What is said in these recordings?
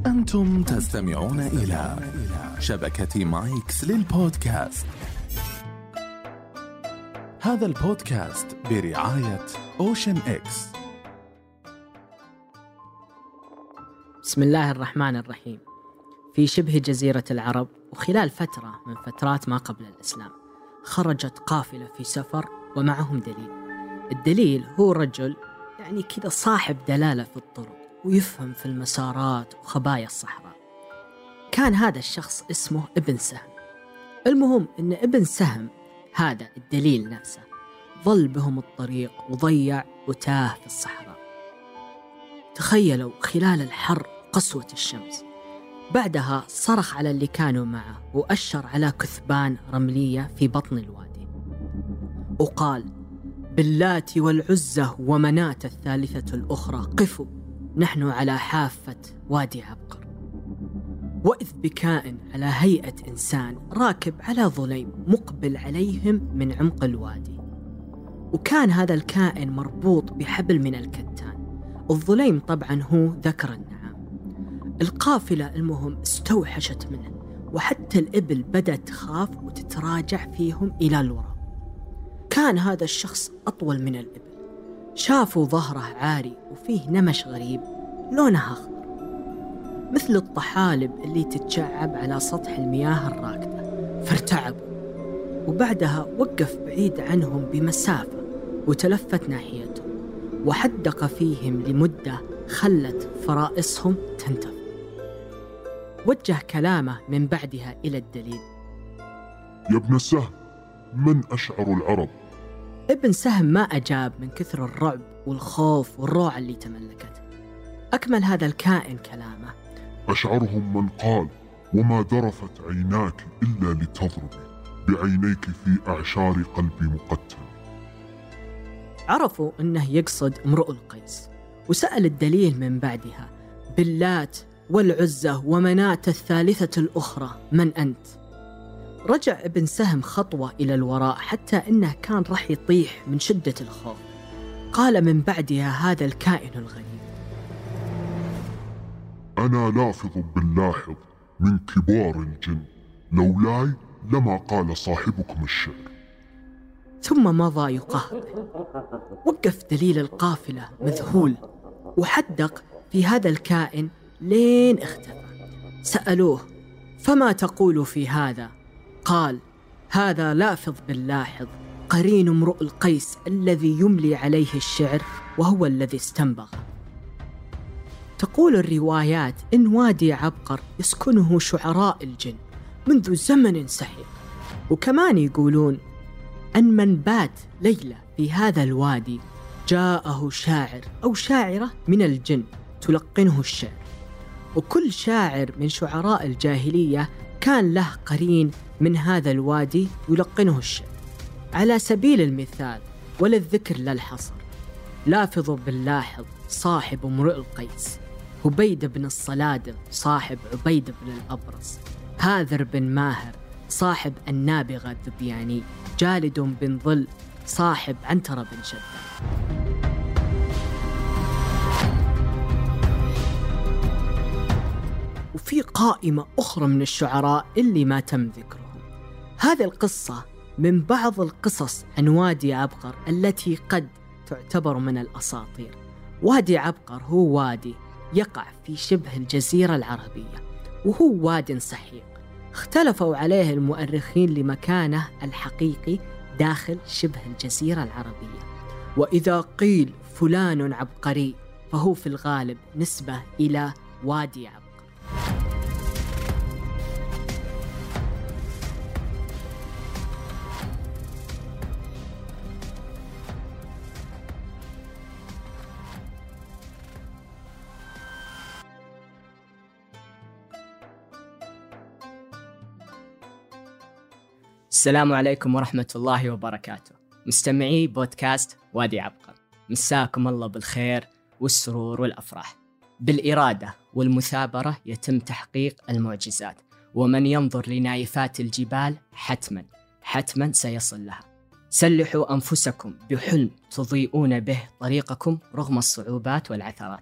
أنتم تستمعون إلى شبكة مايكس للبودكاست. هذا البودكاست برعاية أوشن إكس. بسم الله الرحمن الرحيم. في شبه جزيرة العرب وخلال فترة من فترات ما قبل الإسلام خرجت قافلة في سفر ومعهم دليل. الدليل هو رجل يعني كذا صاحب دلالة في الطرق ويفهم في المسارات وخبايا الصحراء. كان هذا الشخص اسمه ابن سهم. المهم أن ابن سهم هذا الدليل نفسه ظل بهم الطريق وضيع وتاه في الصحراء. تخيلوا خلال الحر قسوة الشمس. بعدها صرخ على اللي كانوا معه وأشر على كثبان رملية في بطن الوادي وقال: باللات والعزة ومناة الثالثة الأخرى قفوا، نحن على حافة وادي عبقر. وإذ بكائن على هيئة إنسان راكب على ظليم مقبل عليهم من عمق الوادي. وكان هذا الكائن مربوط بحبل من الكتان. الظليم طبعا هو ذكر النعام. القافلة المهم استوحشت منه، وحتى الإبل بدأت تخاف وتتراجع فيهم إلى الوراء. كان هذا الشخص أطول من الإبل. شافوا ظهره عاري وفيه نمش غريب لونه أخضر مثل الطحالب اللي تتشعب على سطح المياه الراكدة، فارتعبوا. وبعدها وقف بعيد عنهم بمسافة وتلفت ناحيتهم وحدق فيهم لمدة خلت فرائصهم تنتفض. وجه كلامه من بعدها إلى الدليل: يا ابن سهم، من أشعر العرب؟ ابن سهم ما أجاب من كثر الرعب والخوف والروع اللي تملكته. أكمل هذا الكائن كلامه: أشعرهم من قال: وما ذرفت عيناك إلا لتضربي بعينيك في أعشار قلبي مقتل. عرفوا أنه يقصد امرؤ القيس، وسأل الدليل من بعدها: باللات والعزة ومناة الثالثة الأخرى من أنت؟ رجع ابن سهم خطوة إلى الوراء حتى إنه كان راح يطيح من شدة الخوف. قال من بعدها هذا الكائن الغريب: أنا لافظ باللاحظ من كبار الجن، لولاي لما قال صاحبكم الشعر. ثم مضى يقهقه. وقف دليل القافلة مذهول وحدق في هذا الكائن لين اختفى. سألوه: فما تقول في هذا؟ قال: هذا لافظ باللاحظ قرين امرؤ القيس الذي يملي عليه الشعر وهو الذي استنبغ. تقول الروايات إن وادي عبقر يسكنه شعراء الجن منذ زمن سحيق. وكمان يقولون أن من بات ليلة في هذا الوادي جاءه شاعر أو شاعرة من الجن تلقنه الشعر. وكل شاعر من شعراء الجاهلية كان له قرين من هذا الوادي يلقنه الشعر. على سبيل المثال وللذكر لا الحصر: لافظ باللاحظ صاحب امرؤ القيس، هبيد بن الصلادم صاحب عبيد بن الأبرص، هاذر بن ماهر صاحب النابغة الذبياني، جالد بن ظل صاحب عنترة بن شداد. وفي قائمة أخرى من الشعراء اللي ما تم ذكرهم. هذه القصة من بعض القصص عن وادي عبقر التي قد تعتبر من الأساطير. وادي عبقر هو وادي يقع في شبه الجزيرة العربية، وهو واد سحيق. اختلفوا عليه المؤرخين لمكانه الحقيقي داخل شبه الجزيرة العربية. وإذا قيل فلان عبقري فهو في الغالب نسبة إلى وادي عبقر. السلام عليكم ورحمة الله وبركاته. مستمعي بودكاست وادي عبقر، مساكم الله بالخير والسرور والأفراح. بالإرادة والمثابرة يتم تحقيق المعجزات، ومن ينظر لنايفات الجبال حتما سيصل لها. سلحوا أنفسكم بحلم تضيئون به طريقكم رغم الصعوبات والعثرات.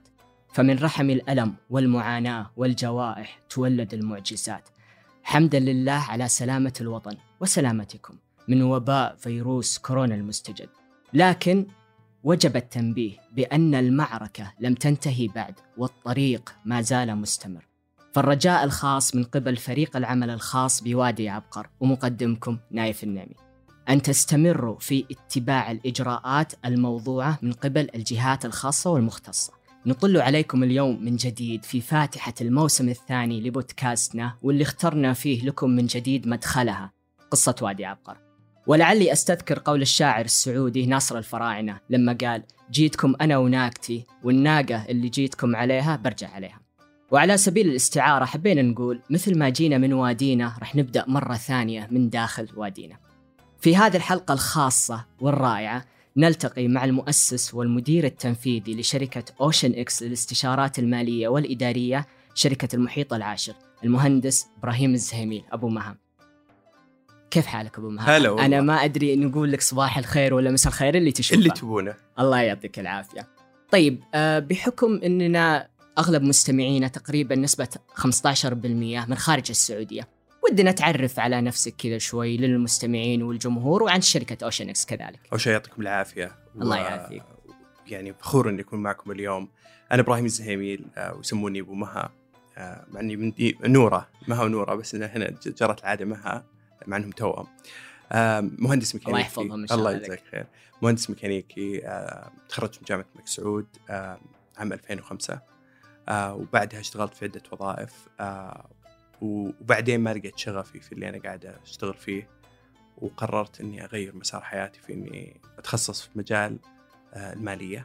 فمن رحم الألم والمعاناة والجوائح تولد المعجزات. حمدا لله على سلامة الوطن وسلامتكم من وباء فيروس كورونا المستجد. لكن وجب التنبيه بأن المعركة لم تنتهي بعد، والطريق ما زال مستمر. فالرجاء الخاص من قبل فريق العمل الخاص بوادي عبقر ومقدمكم نايف النعمي أن تستمروا في اتباع الإجراءات الموضوعة من قبل الجهات الخاصة والمختصة. نطل عليكم اليوم من جديد في فاتحة الموسم الثاني لبودكاستنا، واللي اخترنا فيه لكم من جديد مدخلها قصة وادي عبقر. ولعلي أستذكر قول الشاعر السعودي ناصر الفراعنة لما قال: جيتكم أنا وناقتي، والناقة اللي جيتكم عليها برجع عليها. وعلى سبيل الاستعارة حبينا نقول مثل ما جينا من وادينا رح نبدأ مرة ثانية من داخل وادينا. في هذه الحلقة الخاصة والرائعة نلتقي مع المؤسس والمدير التنفيذي لشركة أوشن إكس للاستشارات المالية والإدارية، شركة المحيط العاشر، المهندس إبراهيم الزهيميل أبو مهام. كيف حالك أبو مهام؟ هلا والله. أنا ما أدري نقول لك صباح الخير ولا مساء الخير، اللي تشوفه اللي تبونه. الله يعطيك العافية. طيب بحكم أننا أغلب مستمعينا تقريبا نسبة 15% من خارج السعودية، ودنا نتعرف على نفسك كذا شوي للمستمعين والجمهور وعن شركة أوشن إكس كذلك. أول شيء يعطيكم العافية. الله يعافيك. يعني فخور إني أكون معكم اليوم. أنا إبراهيم الزهيميل ويسموني أبو مها، مع إني من نورة، مها ونورة، بس أنا هنا جرت العادة مها مع إنهم توأم. مهندس ميكانيكي. الله يحفظهم إن شاء الله. الله يجزاك خير. مهندس ميكانيكي، تخرجت من جامعة الملك سعود عام 2005. وبعدها اشتغلت في عدة وظائف، وبعدين ما لقيت شغفي في اللي أنا قاعد أشتغل فيه، وقررت إني أغير مسار حياتي في إني أتخصص في مجال المالية.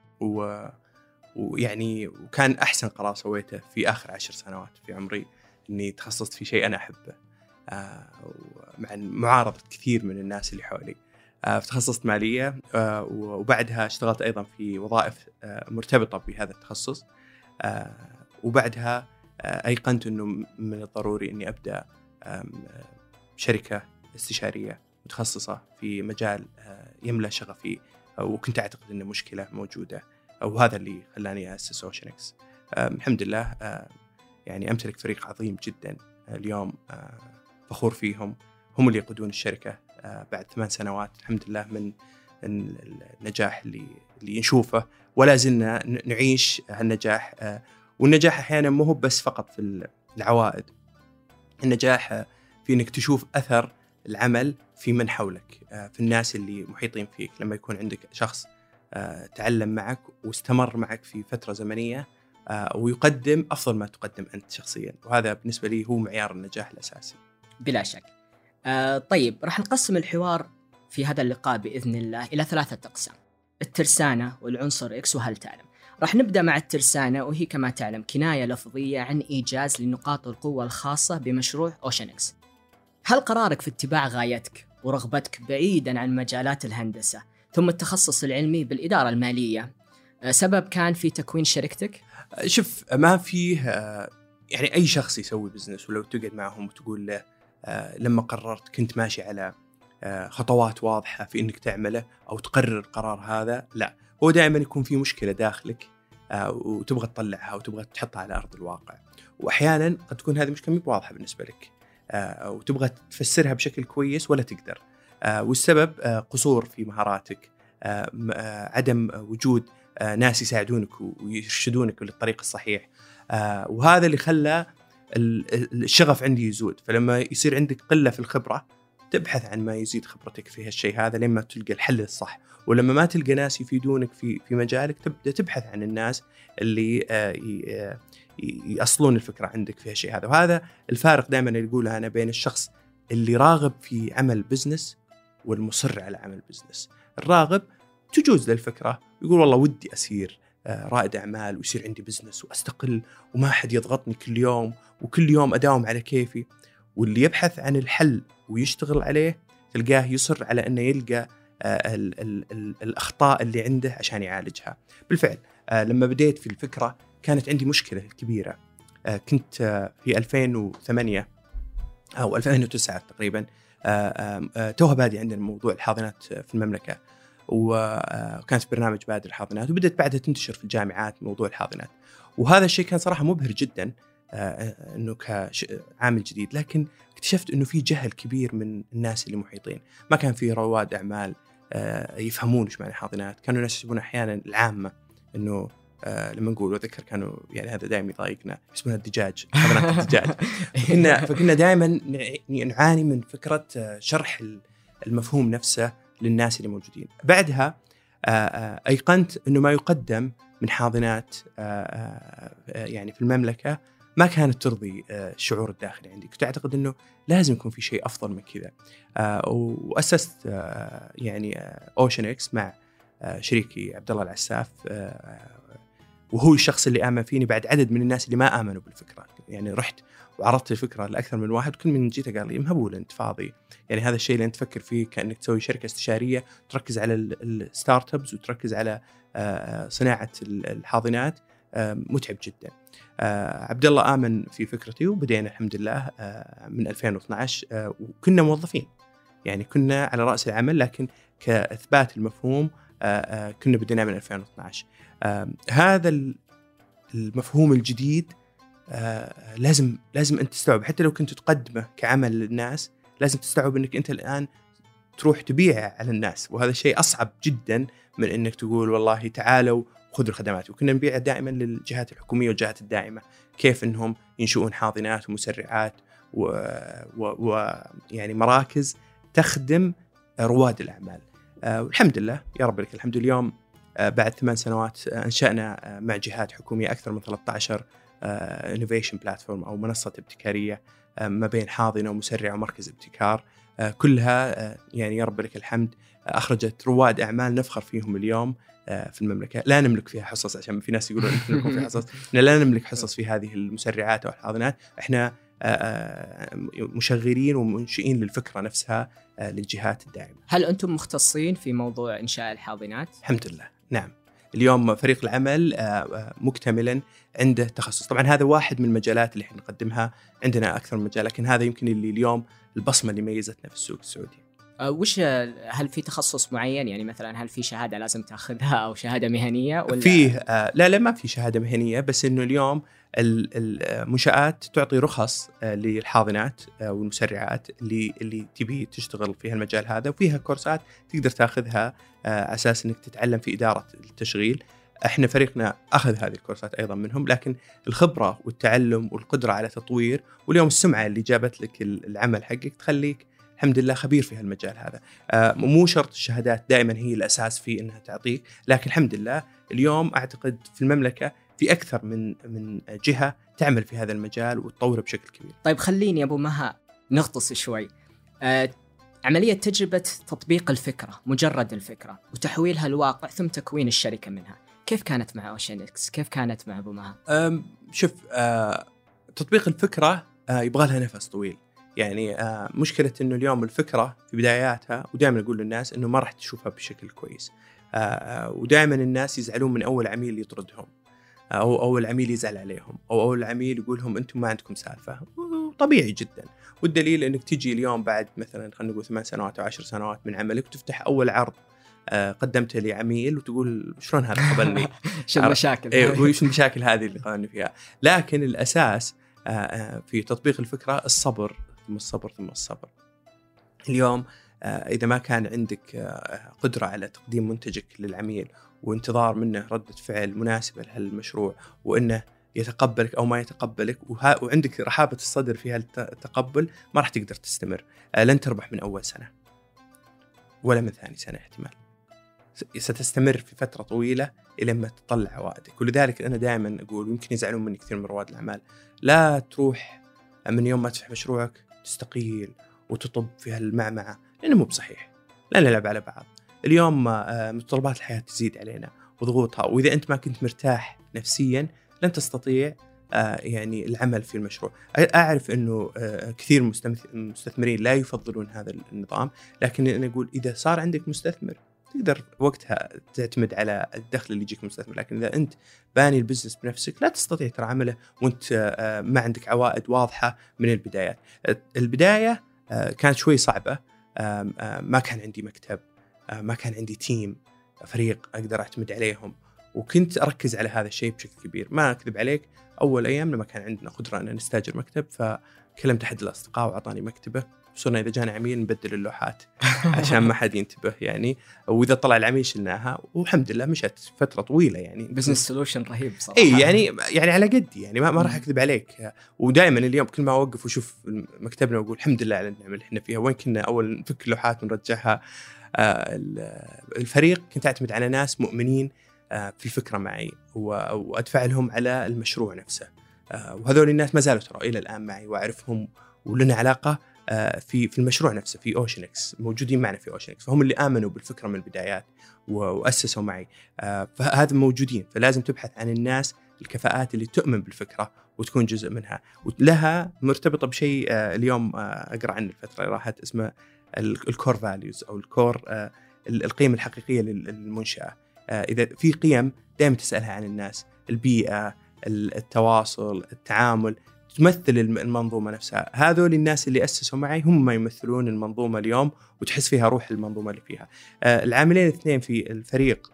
ويعني وكان أحسن قرار سويته في آخر 10 سنوات في عمري إني تخصصت في شيء أنا أحبه، مع معارضة كثير من الناس اللي حولي. فتخصصت مالية، وبعدها اشتغلت أيضا في وظائف مرتبطة بهذا التخصص. وبعدها أيقنت أنه من الضروري أني أبدأ شركة استشارية متخصصة في مجال يملأ شغفي، وكنت أعتقد أنه مشكلة موجودة، وهذا اللي خلاني أسس أوشن إكس. الحمد لله يعني أمتلك فريق عظيم جدا اليوم، فخور فيهم، هم اللي يقودون الشركة بعد 8 سنوات الحمد لله من النجاح اللي نشوفه، ولا زلنا نعيش هالنجاح. والنجاح أحيانا مو هو بس فقط في العوائد، النجاح في إنك تشوف أثر العمل في من حولك، في الناس اللي محيطين فيك. لما يكون عندك شخص تعلم معك واستمر معك في فترة زمنية، ويقدم أفضل ما تقدم أنت شخصيا، وهذا بالنسبة لي هو معيار النجاح الأساسي. بلا شك. طيب راح نقسم الحوار في هذا اللقاء بإذن الله إلى 3 أقسام: الترسانة والعنصر إكس وهل تعلم. راح نبدأ مع الترسانة، وهي كما تعلم كناية لفظية عن إيجاز لنقاط القوة الخاصة بمشروع أوشن إكس. هل قرارك في اتباع غايتك ورغبتك بعيداً عن مجالات الهندسة ثم التخصص العلمي بالإدارة المالية سبب كان في تكوين شركتك؟ شوف، ما فيه يعني أي شخص يسوي بزنس ولو تقعد معهم وتقول له لما قررت كنت ماشي على خطوات واضحة في إنك تعمله أو تقرر القرار هذا، لا، هو دائما يكون في مشكلة داخلك وتبغى تطلعها وتبغى تحطها على أرض الواقع، وأحيانا قد تكون هذه مشكلة مو واضحة بالنسبة لك، وتبغى تفسرها بشكل كويس ولا تقدر، والسبب قصور في مهاراتك، عدم وجود ناس يساعدونك ويرشدونك للطريق الصحيح، وهذا اللي خلى الشغف عندي يزود. فلما يصير عندك قلة في الخبرة تبحث عن ما يزيد خبرتك في هالشيء هذا لما تلقى الحل الصح، ولما ما تلقى ناس يفيدونك في مجالك تبدأ تبحث عن الناس اللي يأصلون الفكرة عندك في هالشيء هذا. وهذا الفارق دائما اللي يقوله أنا بين الشخص اللي راغب في عمل بزنس والمصر على عمل بزنس. الراغب تجوز للفكرة يقول والله ودي أسير رائد أعمال ويصير عندي بزنس وأستقل وما حد يضغطني كل يوم وكل يوم أداوم على كيفي، واللي يبحث عن الحل ويشتغل عليه تلقاه يصر على أنه يلقى الأخطاء اللي عنده عشان يعالجها. بالفعل لما بديت في الفكرة كانت عندي مشكلة كبيرة. كنت في 2008 أو 2009 تقريبا توها بادي عندنا موضوع الحاضنات في المملكة، وكانت برنامج بادر الحاضنات، وبدأت بعدها تنتشر في الجامعات موضوع الحاضنات. وهذا الشيء كان صراحة مبهر جدا أنه كعامل جديد، لكن اكتشفت أنه في جهل كبير من الناس اللي محيطين. ما كان في رواد أعمال يفهمون إيش معنى حاضنات. كانوا الناس يحسبون أحيانا العامة أنه لما نقول وذكر كانوا يعني هذا دائما يضايقنا، يحسبونها الدجاج، حاضنات الدجاج. فكنا دائما نعاني من فكرة شرح المفهوم نفسه للناس اللي موجودين. بعدها أيقنت أنه ما يقدم من حاضنات يعني في المملكة ما كانت ترضي الشعور الداخلي عندي. كنت أعتقد أنه لازم يكون في شيء أفضل من كذا. وأسست يعني أوشن إكس مع شريكي عبد الله العساف، وهو الشخص اللي آمن فيني بعد عدد من الناس اللي ما آمنوا بالفكرة. يعني رحت وعرضت الفكرة لأكثر من واحد، كل من جيته قال لي مهبول أنت فاضي، يعني هذا الشيء اللي أنت تفكر فيه كأنك تسوي شركة استشارية تركز على الستارت أبس وتركز على صناعة الحاضنات، متعب جدا. عبد الله آمن في فكرتي وبدينا الحمد لله من 2012. وكنا موظفين، يعني كنا على رأس العمل، لكن كإثبات المفهوم كنا بدينا من 2012. هذا المفهوم الجديد لازم أنت تستوعب، حتى لو كنت تقدمه كعمل للناس لازم تستوعب أنك أنت الآن تروح تبيعه على الناس، وهذا شيء أصعب جدا من أنك تقول والله تعالوا خذوا الخدمات. وكنا نبيع دائما للجهات الحكومية والجهات الداعمة كيف أنهم ينشؤون حاضنات ومسرعات ويعني مراكز تخدم رواد الأعمال. والحمد لله يا رب لك الحمد. اليوم بعد 8 سنوات أنشأنا مع جهات حكومية أكثر من 13 innovation platform أو منصة ابتكارية ما بين حاضنة ومسرع ومركز ابتكار، كلها يعني يا رب لك الحمد أخرجت رواد أعمال نفخر فيهم اليوم في المملكة. لا نملك فيها حصص، عشان في ناس يقولون إحنا نملك في حصص، لا نملك حصص في هذه المسرعات أو الحاضنات. إحنا مشغلين ومنشئين للفكرة نفسها للجهات الداعمة. هل أنتم مختصين في موضوع إنشاء الحاضنات؟ الحمد لله نعم. اليوم فريق العمل مكتملا عنده تخصص. طبعا هذا واحد من المجالات اللي احنا نقدمها، عندنا أكثر من مجال، لكن هذا يمكن اللي اليوم البصمة اللي ميزتنا في السوق السعودي. هل في تخصص معين؟ يعني مثلا هل في شهادة لازم تأخذها أو شهادة مهنية ولا؟ فيه لا ما في شهادة مهنية، بس إنه اليوم المنشآت تعطي رخص للحاضنات والمسرعات اللي تبي تشتغل في المجال هذا، وفيها كورسات تقدر تأخذها أساس إنك تتعلم في إدارة التشغيل. احنا فريقنا أخذ هذه الكورسات أيضا منهم، لكن الخبرة والتعلم والقدرة على تطوير واليوم السمعة اللي جابت لك العمل حقك تخليك الحمد لله خبير في هالمجال هذا. مو شرط الشهادات دائما هي الأساس في إنها تعطيك، لكن الحمد لله اليوم أعتقد في المملكة في أكثر من جهة تعمل في هذا المجال وتطوره بشكل كبير. طيب خليني أبو مها نغطس شوي. عملية تجربة تطبيق الفكرة، مجرد الفكرة وتحويلها الواقع ثم تكوين الشركة منها، كيف كانت مع أوشن إكس؟ كيف كانت مع أبو مها؟ شوف، تطبيق الفكرة يبغى لها نفس طويل. يعني مشكلة إنه اليوم الفكرة في بداياتها، ودائما أقول للناس إنه ما راح تشوفها بشكل كويس، ودائما الناس يزعلون من أول عميل يطردهم، أو أول عميل يزعل عليهم، أو أول عميل يقولهم أنتم ما عندكم سالفة. طبيعي جدا. والدليل إنك تيجي اليوم بعد مثلا خلينا نقول 8 سنوات أو 10 سنوات من عملك وتفتح أول عرض قدمته لعميل وتقول شلون هذا قبلني؟ شو المشاكل؟ وش المشاكل هذه اللي قابلني فيها؟ لكن الأساس في تطبيق الفكرة الصبر ثم الصبر ثم الصبر. اليوم إذا ما كان عندك قدرة على تقديم منتجك للعميل وانتظار منه ردة فعل مناسبة لهالمشروع، وإنه يتقبلك أو ما يتقبلك، وعندك رحابة الصدر في هالتقبل، ما راح تقدر تستمر. لن تربح من أول سنة ولا من ثاني سنة احتمال، ستستمر في فترة طويلة إلى ما تطلع عوائدك. ولذلك أنا دائما أقول، ويمكن يزعلون مني كثير من رواد الأعمال، لا تروح من يوم ما تفتح مشروعك تستقيل وتطب في هالمعمعة، لأنه مو بصحيح. لا نلعب على بعض. اليوم متطلبات الحياة تزيد علينا وضغوطها، وإذا أنت ما كنت مرتاح نفسيا لن تستطيع يعني العمل في المشروع. أعرف أنه كثير مستثمرين لا يفضلون هذا النظام، لكن أنا أقول إذا صار عندك مستثمر تقدر وقتها تعتمد على الدخل اللي يجيك مستثمر. لكن إذا أنت باني البزنس بنفسك لا تستطيع ترى عمله وأنت ما عندك عوائد واضحة من البدايات. البداية كانت شوي صعبة، ما كان عندي مكتب، ما كان عندي تيم فريق أقدر أعتمد عليهم، وكنت أركز على هذا الشيء بشكل كبير. ما أكذب عليك، أول أيام لما كان عندنا قدرة أن نستأجر مكتب، فكلمت أحد الأصدقاء وعطاني مكتبه. صرنا إذا جانا عميل نبدل اللوحات عشان ما حد ينتبه يعني، وإذا طلع العميل شلناها، والحمد لله مشت فترة طويلة يعني. بزنس سولوشن رهيب صراحة. إيه يعني على قدي يعني، ما راح أكذب عليك. ودائما اليوم كل ما أوقف وشوف مكتبنا وأقول الحمد لله على النعمة اللي إحنا فيها. وين كنا أول نفك اللوحات ونرجعها. الفريق كنت أعتمد على ناس مؤمنين في الفكرة معي، وأدفع لهم على المشروع نفسه. وهذول الناس ما زالوا ترى إلى الآن معي وأعرفهم، ولنا علاقة في المشروع نفسه، في أوشن-إكس، موجودين معنا في أوشن-إكس. فهم اللي آمنوا بالفكرة من البدايات وأسسوا معي. فهذا موجودين. فلازم تبحث عن الناس الكفاءات اللي تؤمن بالفكرة وتكون جزء منها، ولها مرتبطة بشيء اليوم أقرأ عنه الفترة اللي راحت، اسمه الكور فاليوز أو الكور، القيم الحقيقية للمنشأة. إذا في قيم دائما تسألها عن الناس، البيئة، التواصل، التعامل، تمثل المنظومة نفسها. هذول الناس اللي أسسوا معي هم ما يمثلون المنظومة اليوم، وتحس فيها روح المنظومة اللي فيها. العاملين الاثنين في الفريق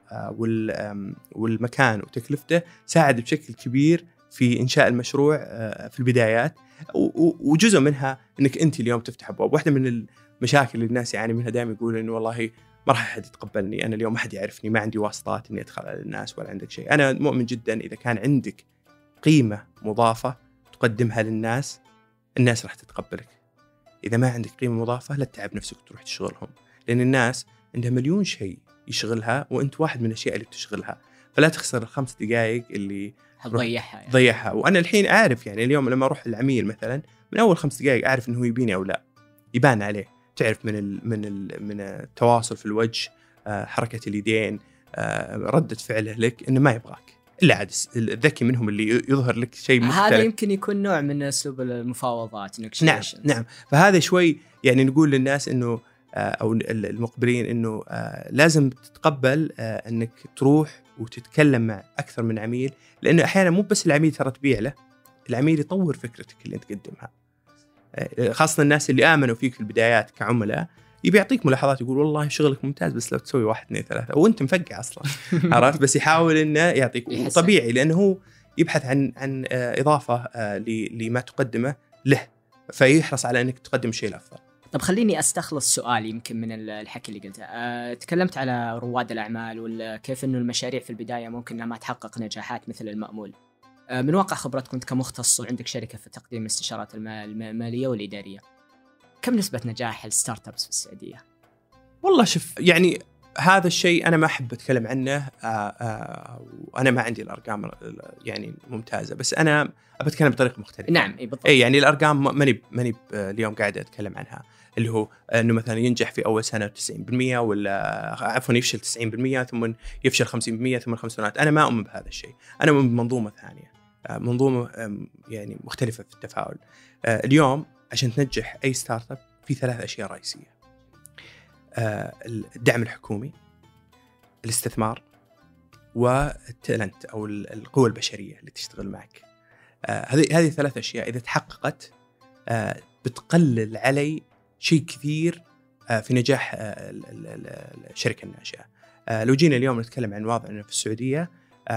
والمكان وتكلفته ساعد بشكل كبير في إنشاء المشروع في البدايات، وجزء منها أنك أنت اليوم تفتح أبواب. واحدة من المشاكل اللي الناس يعني منها دائما يقول إنه والله ما راح أحد يتقبلني، أنا اليوم ما حد يعرفني، ما عندي واسطات إني أدخل على الناس ولا عندك شيء. أنا مؤمن جدا إذا كان عندك قيمة مضافة تقدمها للناس، الناس راح تتقبلك. إذا ما عندك قيمة مضافة لا تتعب نفسك وتروح تشغلهم، لأن الناس عندها مليون شيء يشغلها وأنت واحد من الأشياء اللي بتشغلها. فلا تخسر ال5 دقائق اللي ضيعها. وأنا الحين أعرف يعني اليوم لما أروح العميل مثلا، من أول 5 دقائق أعرف إنه هو يبيني أو لا، يبان عليه. تعرف من التواصل في الوجه، حركة اليدين، ردة فعله لك إنه ما يبغاك. إلا عاد الذكي منهم اللي يظهر لك شيء مختلف. هذا يمكن يكون نوع من أسلوب المفاوضات. نعم. فهذا شوي يعني نقول للناس إنه أو المقبلين إنه لازم تتقبل إنك تروح وتتكلم مع أكثر من عميل، لأنه أحيانا مو بس العميل ترى تبيع له، العميل يطور فكرتك اللي أنت تقدمها. خاصة الناس اللي آمنوا فيك في البدايات كعملاء، يبي يعطيك ملاحظات، يقول والله شغلك ممتاز بس لو تسوي 1 2 3، وانت مفقع اصلا. عرفت؟ بس يحاول انه يعطيك طبيعي، لانه هو يبحث عن اضافه لما تقدمه له، فيحرص على انك تقدم الشيء الافضل. طب خليني استخلص سؤال يمكن من الحكي اللي قلته. تكلمت على رواد الاعمال وكيف انه المشاريع في البدايه ممكن انها ما تحقق نجاحات مثل المأمول. من واقع خبرتك كنت كمختص وعندك شركه في تقديم الاستشارات الماليه والاداريه، كم نسبة نجاح الستارت ابس في السعودية؟ والله شوف، يعني هذا الشيء أنا ما أحب أتكلم عنه، وأنا ما عندي الأرقام يعني ممتازة، بس أنا أتكلم بطريقة مختلفة. نعم بالضبط. يعني الأرقام ماني اليوم قاعد أتكلم عنها، اللي هو إنه مثلا ينجح في أول سنة 90%، ولا عفوا يفشل 90% ثم يفشل 50% ثم 50%. أنا ما أؤمن بهذا الشيء. أنا أؤمن بمنظومة ثانية، منظومة يعني مختلفة في التفاعل. اليوم عشان تنجح أي ستارت اب في 3 أشياء رئيسية: الدعم الحكومي، الاستثمار، والتالنت أو القوة البشرية اللي تشتغل معك. هذه 3 أشياء إذا تحققت بتقلل علي شيء كثير في نجاح الشركة الناشئة. لو جينا اليوم نتكلم عن وضعنا في السعودية،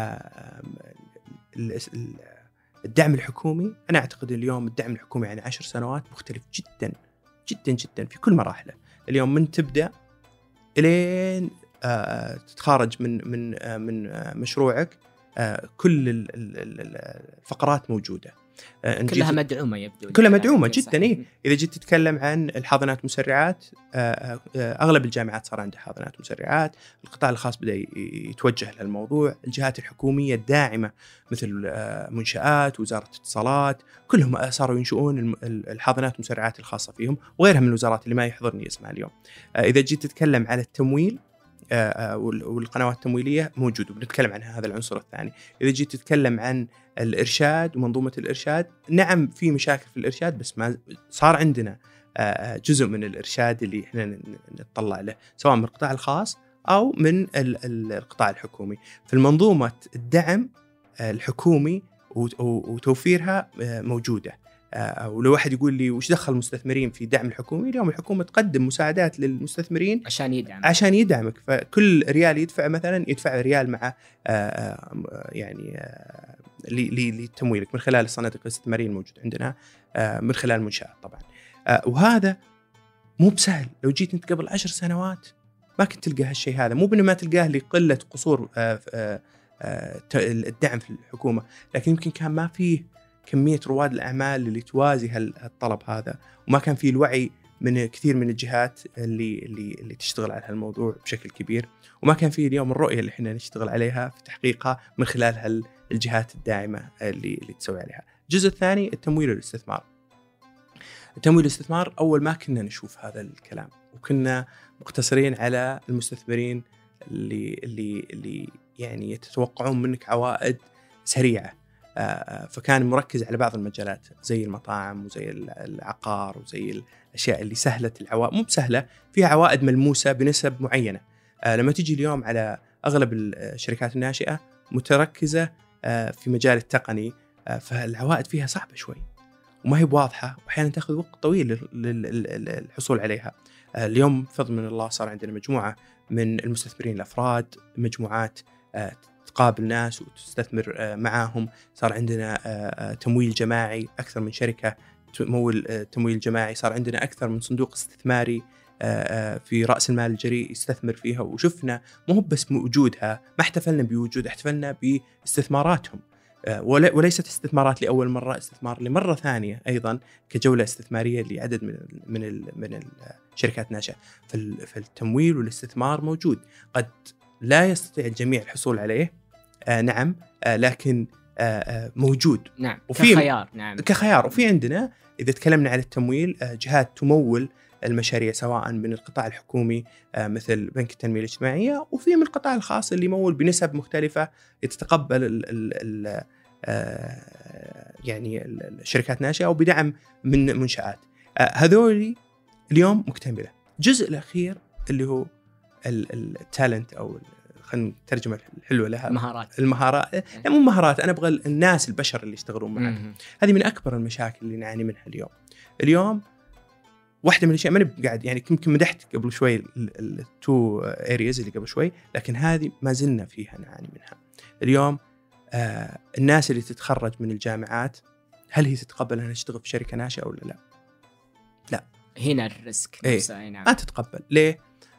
الدعم الحكومي، أنا أعتقد اليوم الدعم الحكومي عن 10 سنوات مختلف جدا جدا جدا في كل مراحله. اليوم من تبدأ إلين تتخارج من مشروعك، كل الفقرات موجودة، كلها مدعومة، يبدو كلها مدعومة جدا. إيه؟ إذا جيت تتكلم عن الحاضنات مسرعات، أغلب الجامعات صار عندها حاضنات مسرعات، القطاع الخاص بدأ يتوجه للموضوع، الجهات الحكومية الداعمة مثل منشآت، وزارة الاتصالات، كلهم صاروا ينشؤون الحاضنات المسرعات الخاصة فيهم، وغيرها من الوزارات اللي ما يحضرني اسمها اليوم. إذا جيت تتكلم على التمويل والقنوات التمويلية موجودة، بنتكلم عن هذا العنصر الثاني. إذا جيت تتكلم عن الإرشاد ومنظومة الإرشاد، نعم في مشاكل في الإرشاد، بس ما صار عندنا جزء من الإرشاد اللي إحنا نطلع له، سواء من القطاع الخاص أو من القطاع الحكومي. في المنظومة الدعم الحكومي وتوفيرها موجودة. أو لو واحد يقول لي وش دخل المستثمرين في دعم الحكومي، اليوم الحكومة تقدم مساعدات للمستثمرين عشان يدعمك. فكل ريال يدفع مثلا يدفع ريال مع يعني لتمويلك من خلال الصناديق الاستثمارية الموجودة عندنا، من خلال المنشآت طبعا. وهذا مو بسهل. لو جيت انت قبل 10 سنوات ما كنت تلقى هالشيء هذا. مو بأنه ما تلقاه لقلة قصور الدعم في الحكومة، لكن يمكن كان ما فيه كمية رواد الأعمال اللي توازي هالطلب هذا، وما كان فيه الوعي من كثير من الجهات اللي تشتغل على هالموضوع بشكل كبير، وما كان فيه اليوم الرؤية اللي احنا نشتغل عليها في تحقيقها من خلال الجهات الداعمة اللي تسوي عليها. الجزء الثاني التمويل والاستثمار. التمويل والاستثمار أول ما كنا نشوف هذا الكلام، وكنا مقتصرين على المستثمرين اللي يعني يتوقعون منك عوائد سريعة. فكان مركز على بعض المجالات زي المطاعم وزي العقار وزي الأشياء اللي سهلة العوائد، مو بسهلة، فيها عوائد ملموسة بنسب معينة. لما تيجي اليوم على أغلب الشركات الناشئة متركزة في مجال التقني، فالعوائد فيها صعبة شوي وما هي واضحة، وأحيانا تأخذ وقت طويل للحصول عليها. اليوم بفضل من الله صار عندنا مجموعة من المستثمرين الأفراد، مجموعات تقابل ناس وتستثمر معاهم. صار عندنا تمويل جماعي، أكثر من شركة تمول تمويل جماعي. صار عندنا أكثر من صندوق استثماري في رأس المال الجريء يستثمر فيها، وشفنا مو بس وجودها، ما احتفلنا بوجود، احتفلنا باستثماراتهم، وليست استثمارات لأول مرة، استثمار لمرة ثانية أيضا كجولة استثمارية لعدد من الشركات الناشئة. فالتمويل والاستثمار موجود، قد لا يستطيع الجميع الحصول عليه، نعم، لكن موجود، نعم، وفي كخيار، نعم، كخيار. وفي عندنا إذا تكلمنا على التمويل، جهات تمول المشاريع سواء من القطاع الحكومي مثل بنك التنمية الاجتماعية، وفي من القطاع الخاص اللي يمول بنسب مختلفة يتقبل يعني الشركات الناشئة أو بدعم من منشآت. هذول اليوم مكتملة. الجزء الأخير اللي هو التالنت، أو خلينا نترجمة الحلوة لها، المهارات. لا، مو مهارات، أنا أبغى الناس، البشر اللي يشتغلون معك. هذه من أكبر المشاكل اللي نعاني منها اليوم. واحدة من الأشياء، ماني قاعد يعني يمكن مدحت قبل شوي التو ارياز اللي قبل شوي، لكن هذه ما زلنا فيها نعاني منها اليوم. الناس اللي تتخرج من الجامعات، هل هي تتقبل أنها تشتغل في شركة ناشئة ولا لا؟ لا، هنا الريسك نعم. ما تتقبل. ليه؟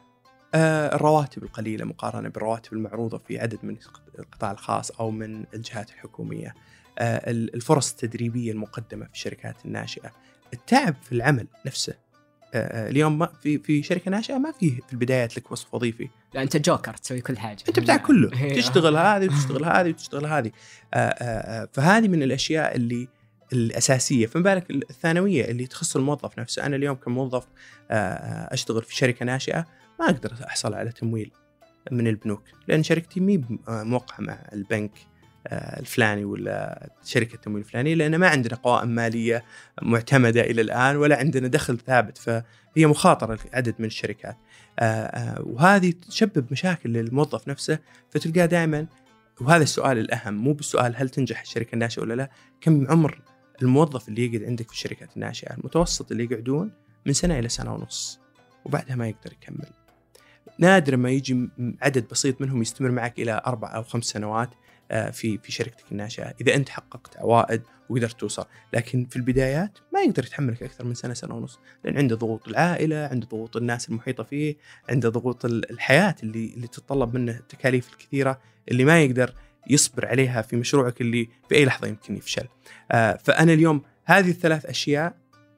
الرواتب القليلة مقارنة بالرواتب المعروضة في عدد من القطاع الخاص أو من الجهات الحكومية. الفرص التدريبية المقدمة في الشركات الناشئة، التعب في العمل نفسه. اليوم ما في شركة ناشئة ما فيه في البدايات لك وصف وظيفي، لا أنت جوكر تسوي كل حاجة، أنت بتاع كله، تشتغل هذه وتشتغل هذه وتشتغل هذه. فهذه من الأشياء اللي الأساسية. فما بالك الثانوية اللي تخص الموظف نفسه. أنا اليوم كموظف أشتغل في شركة ناشئة ما أقدر أحصل على تمويل من البنوك، لأن شركتي مي موقعة مع البنك الفلاني ولا شركة تمويل الفلانية، لأن ما عندنا قوائم مالية معتمدة إلى الآن، ولا عندنا دخل ثابت، فهي مخاطرة لعدد من الشركات. وهذه تسبب مشاكل للموظف نفسه. فتلقاه دائما، وهذا السؤال الأهم، مو بالسؤال هل تنجح الشركة الناشئة ولا لا، كم عمر الموظف اللي يقعد عندك في الشركات الناشئة؟ المتوسط اللي يقعدون من سنة إلى سنة ونص، وبعدها ما يقدر يكمل. نادر ما يجي عدد بسيط منهم يستمر معك إلى 4 أو 5 سنوات في شركتك الناشئة، إذا أنت حققت عوائد وقدرت توصل. لكن في البدايات ما يقدر يتحملك أكثر من سنة ونص، لأن عنده ضغوط العائلة، عنده ضغوط الناس المحيطة فيه، عنده ضغوط الحياة اللي تتطلب منه التكاليف الكثيرة اللي ما يقدر يصبر عليها في مشروعك اللي في أي لحظة يمكن يفشل. فأنا اليوم هذه الثلاث أشياء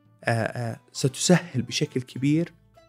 ستسهل بشكل كبير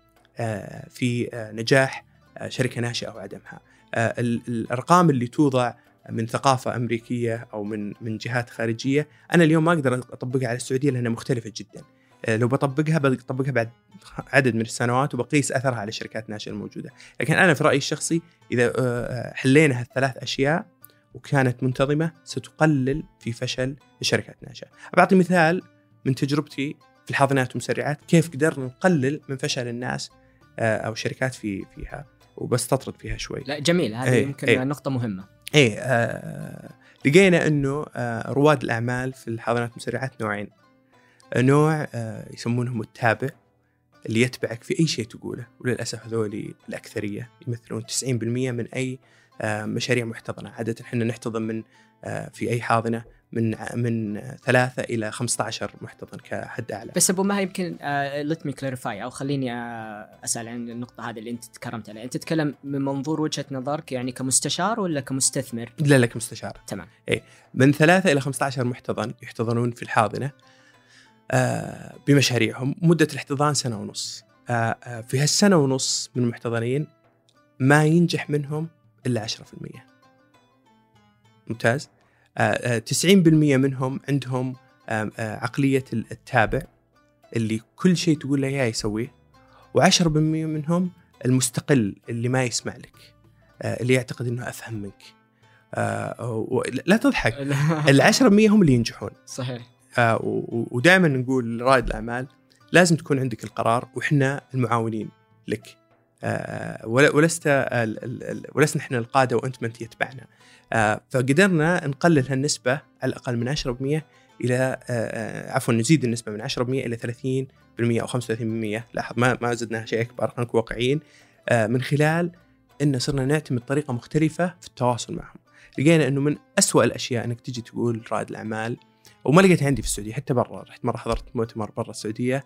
في نجاح شركة ناشئة أو عدمها. الأرقام اللي توضع من ثقافة أمريكية أو من جهات خارجية، أنا اليوم ما أقدر أطبقها على السعودية لأنها مختلفة جدا. لو بطبقها بعد عدد من السنوات وبقيس أثرها على الشركات الناشئة الموجودة. لكن أنا في رأيي الشخصي إذا حلينا هالثلاث أشياء وكانت منتظمة ستقلل في فشل الشركات الناشئة. بعطي مثال من تجربتي في الحاضنات والمسرعات، كيف قدرنا نقلل من فشل الناس أو الشركات فيها، وبستطرد فيها شوي. لا جميل، هذه يمكن نقطة مهمة. لقينا أنه رواد الأعمال في الحاضنات والمسرعات نوعين. نوع يسمونهم التابع، اللي يتبعك في أي شيء تقوله. وللأسف هذول الأكثرية يمثلون 90% من أي مشاريع محتضنة. عادة إحنا نحتضن من في أي حاضنة من 3 إلى 15 محتضن كحد أعلى. بس أبو مها يمكن let me clarify أو خليني أسأل عن النقطة هذه اللي أنت تكرمت عليها. أنت تتكلم من منظور وجهة نظرك يعني كمستشار ولا كمستثمر؟ لا كمستشار. تمام. إيه، من 3 إلى 15 محتضن يحتضنون في الحاضنة بمشاريعهم. مدة الاحتضان 1.5 سنة. في هالسنة ونص من المحتضنين ما ينجح منهم إلا 10%. ممتاز. 90% منهم عندهم عقلية التابع اللي كل شيء تقول له إياه يسويه، و10% منهم المستقل اللي ما يسمع لك، اللي يعتقد إنه أفهم منك. لا تضحك. 10% هم اللي ينجحون. صحيح. ودائما نقول لرائد الأعمال لازم تكون عندك القرار وإحنا المعاونين لك، ولسنا إحنا القادة وأنت من يتبعنا. فقدرنا نقلل هالنسبة على الأقل من 10% إلى نزيد النسبة من 10% إلى 30% أو 35%. لاحظ ما زدناها شيء أكبر، خلينا نكون واقعيين. من خلال إن صرنا نعتمد طريقة مختلفة في التواصل معهم. لقينا إنه من أسوأ الأشياء إنك تجي تقول رائد الأعمال، وما لقيتها عندي في السعودية، حتى برا. رحت مرة حضرت مؤتمر برا السعودية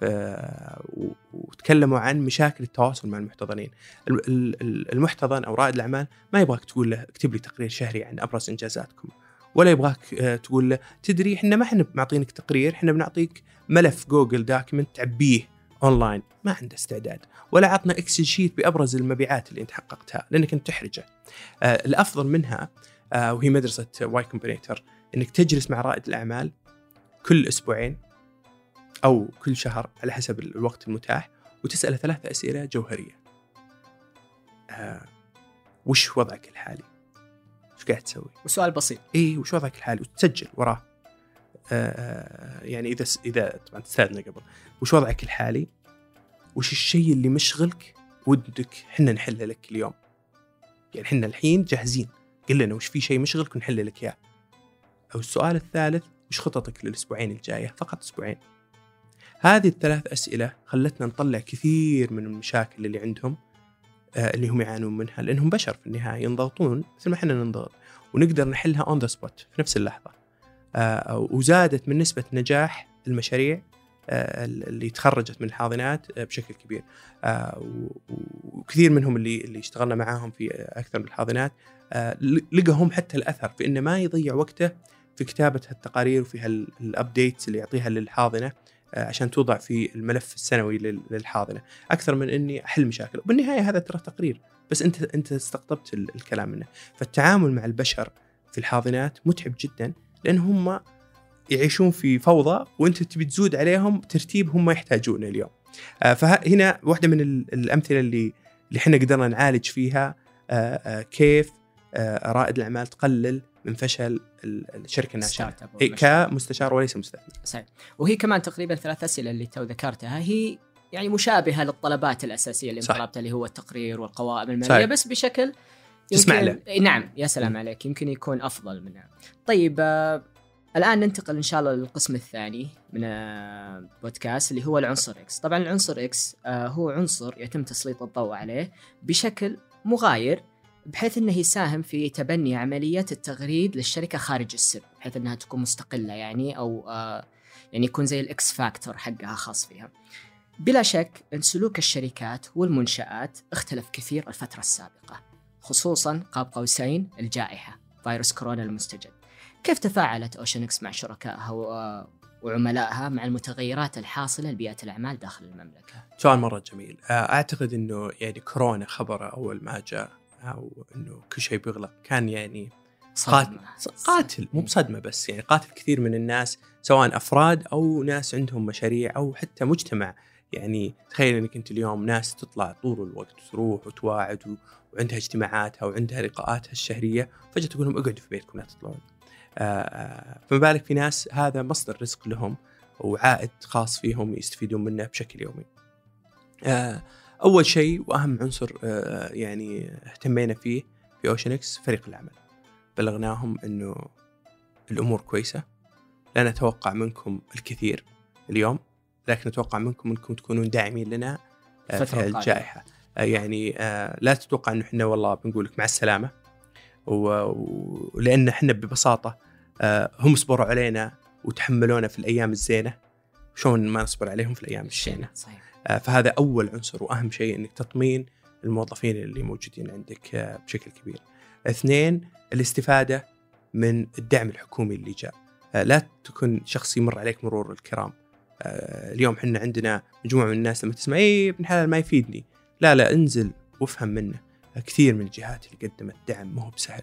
وتكلموا عن مشاكل التواصل مع المحتضنين. المحتضن أو رائد الأعمال ما يبغاك تقول له اكتب لي تقرير شهري عن أبرز إنجازاتكم، ولا يبغاك تقول له تدري إحنا ما إحنا معطينك تقرير، إحنا بنعطيك ملف جوجل دوكيمنت تعبيه أونلاين. ما عنده استعداد. ولا عطنا إكسل شيت بأبرز المبيعات اللي أنت حققتها، لأنك أنت تحرجه. الأفضل منها وهي مدرسة واي كومبينيتر، إنك تجلس مع رائد الأعمال كل أسبوعين أو كل شهر على حسب الوقت المتاح، وتسأله 3 أسئلة جوهرية. وش وضعك الحالي؟ وش قاعد تسوي؟ وسؤال بسيط. إيه، وش وضعك الحالي؟ وتسجل وراه. يعني إذا طبعا تستاذنا قبل. وش وضعك الحالي؟ وش الشيء اللي مشغلك ودك حنا نحله لك اليوم؟ يعني حنا الحين جاهزين، قل لنا وش في شيء مشغلك ونحله لك إياه. أو السؤال الثالث، وش خططك للأسبوعين الجاية؟ فقط أسبوعين. هذه ال3 أسئلة خلتنا نطلع كثير من المشاكل اللي عندهم، اللي هم يعانون منها، لأنهم بشر في النهاية ينضغطون مثل ما احنا ننضغط، ونقدر نحلها on the spot في نفس اللحظة. وزادت من نسبة نجاح المشاريع اللي تخرجت من الحاضنات بشكل كبير. وكثير منهم اللي اشتغلنا معاهم في أكثر من الحاضنات لقاهم حتى الأثر في إنه ما يضيع وقته في كتابة التقارير وفي الأبديتس اللي يعطيها للحاضنة عشان توضع في الملف السنوي للحاضنة، أكثر من إني أحل مشاكل. وبالنهاية هذا ترى تقرير، بس أنت استقطبت الكلام منه. فالتعامل مع البشر في الحاضنات متعب جدا، لأن هم يعيشون في فوضى وأنت تبي تزود عليهم ترتيب هم يحتاجونه اليوم. فهنا واحدة من الأمثلة اللي إحنا قدرنا نعالج فيها كيف رائد الأعمال تقلل من فشل الشركة الناشئة كمستشار وليس مستثمر. صحيح. وهي كمان تقريبا 3 أسئلة اللي تو ذكرتها هي يعني مشابهة للطلبات الأساسية اللي طلبتها، اللي هو التقرير والقوائم المالية. صحيح. بس بشكل تسمع له. نعم، يا سلام عليك، يمكن يكون أفضل منها. طيب الآن ننتقل إن شاء الله للقسم الثاني من البودكاست اللي هو العنصر إكس. طبعا العنصر إكس هو عنصر يتم تسليط الضوء عليه بشكل مغاير، بحيث أنه يساهم في تبني عملية التغريد للشركة خارج السر، بحيث أنها تكون مستقلة يعني، أو يعني يكون زي الإكس فاكتور حقها خاص فيها. بلا شك أن سلوك الشركات والمنشآت اختلف كثير الفترة السابقة، خصوصا قاب قوسين الجائحة فيروس كورونا المستجد. كيف تفاعلت أوشن-إكس مع شركائها وعملائها مع المتغيرات الحاصلة لبيئة الأعمال داخل المملكة؟ سؤال مرة جميل. أعتقد أنه يعني كورونا خبره أول ما جاء أو أنه كل شيء بيغلق كان يعني قاتل، مو بصدمة بس، يعني قاتل كثير من الناس، سواء أفراد أو ناس عندهم مشاريع أو حتى مجتمع. يعني تخيل أنك أنت اليوم ناس تطلع طول الوقت تروح وتواعد وعندها اجتماعاتها وعندها لقاءاتها الشهرية، فجأة تقول لهم اقعدوا في بيتكم لا تطلعون. فما بالك في ناس هذا مصدر رزق لهم وعائد خاص فيهم يستفيدون منه بشكل يومي. أول شيء وأهم عنصر يعني اهتمينا فيه في أوشن-إكس فريق العمل. بلغناهم أنه الأمور كويسة، لا نتوقع منكم الكثير، اليوم، لكن أتوقع منكم أنكم تكونون داعمين لنا في الجائحة. يعني لا تتوقع أنه إحنا والله بنقولك مع السلامة، ولأن إحنا ببساطة هم صبروا علينا وتحملونا في الأيام الزينة، شلون ما نصبر عليهم في الأيام الشينة. فهذا أول عنصر وأهم شيء، أنك تطمين الموظفين اللي موجودين عندك بشكل كبير. 2، الاستفادة من الدعم الحكومي اللي جاء. لا تكون شخص يمر عليك مرور الكرام. اليوم حنا عندنا مجموعة من الناس لما تسمع ابن حلال ما يفيدني، لا انزل وافهم منه. كثير من الجهات اللي قدمت دعم ما هو بسهل.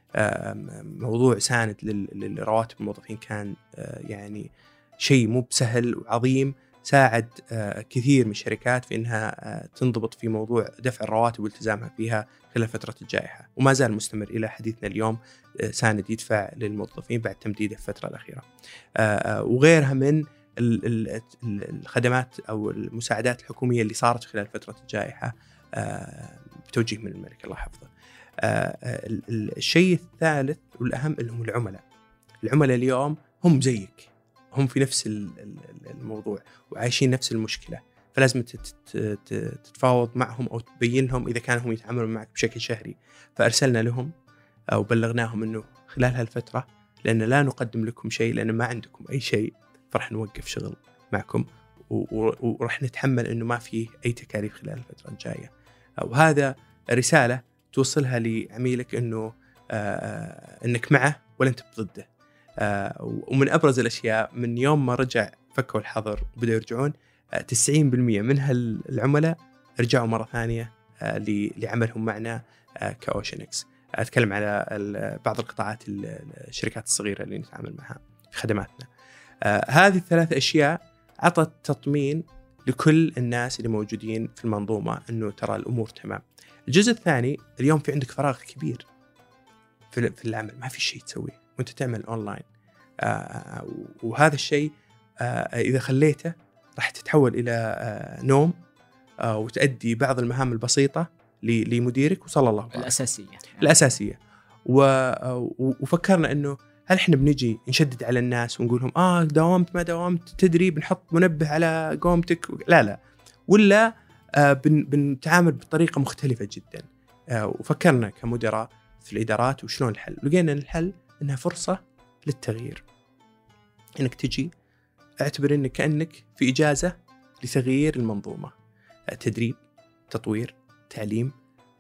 موضوع ساند للرواتب الموظفين كان يعني شيء مو بسهل وعظيم، ساعد كثير من الشركات في أنها تنضبط في موضوع دفع الرواتب والتزامها فيها خلال فترة الجائحة، وما زال مستمر إلى حديثنا اليوم. ساند يدفع للموظفين بعد تمديده في الفترة الأخيرة، وغيرها من الخدمات أو المساعدات الحكومية اللي صارت خلال فترة الجائحة بتوجيه من الملك الله حفظه. الشيء الثالث والأهم اللي هم العملاء اليوم هم زيك، هم في نفس الموضوع وعايشين نفس المشكلة، فلازم تتفاوض معهم أو تبين لهم إذا كانوا هم يتعاملون معك بشكل شهري. فأرسلنا لهم أو بلغناهم أنه خلال هالفترة لأن لا نقدم لكم شيء، لأن ما عندكم أي شيء، فرح نوقف شغل معكم ورح نتحمل أنه ما فيه أي تكاليف خلال الفترة الجاية. وهذا رسالة توصلها لعميلك أنه أنك معه ولا أنت ضده. ومن أبرز الأشياء من يوم ما رجع فكوا الحظر وبدأوا يرجعون 90% من هالعملاء رجعوا مرة ثانية لعملهم معنا كأوشن إكس. أتكلم على بعض القطاعات الشركات الصغيرة اللي نتعامل معها في خدماتنا. هذه الثلاث أشياء عطت تطمين لكل الناس اللي موجودين في المنظومة أنه ترى الأمور تمام. الجزء الثاني، اليوم في عندك فراغ كبير في العمل، ما في شيء تسويه وانت تعمل أونلاين. وهذا الشيء إذا خليته راح تتحول إلى نوم وتأدي بعض المهام البسيطة لمديرك وصلى الله عليه الأساسية. وفكرنا أنه هل إحنا بنجي نشدد على الناس ونقول لهم داومت ما داومت تدري بنحط منبه على قومتك؟ لا، ولا بنتعامل بطريقة مختلفة جدا. وفكرنا كمدراء في الإدارات وشلون الحل، لقينا الحل إنها فرصة للتغيير، إنك تجي اعتبر إنك كأنك في إجازة لتغيير المنظومة، تدريب، تطوير، تعليم،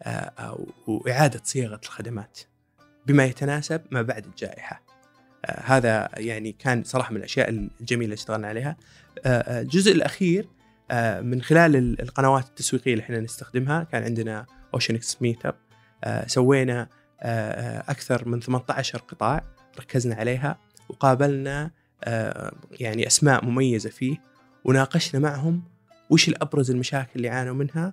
وإعادة صياغة الخدمات بما يتناسب ما بعد الجائحة. هذا يعني كان صراحة من الأشياء الجميلة اللي اشتغلنا عليها. الجزء الأخير من خلال القنوات التسويقية اللي احنا نستخدمها، كان عندنا أوشن إكس ميت أب، سوينا أكثر من 18 قطاع ركزنا عليها وقابلنا يعني أسماء مميزة فيه وناقشنا معهم وش الأبرز المشاكل اللي عانوا منها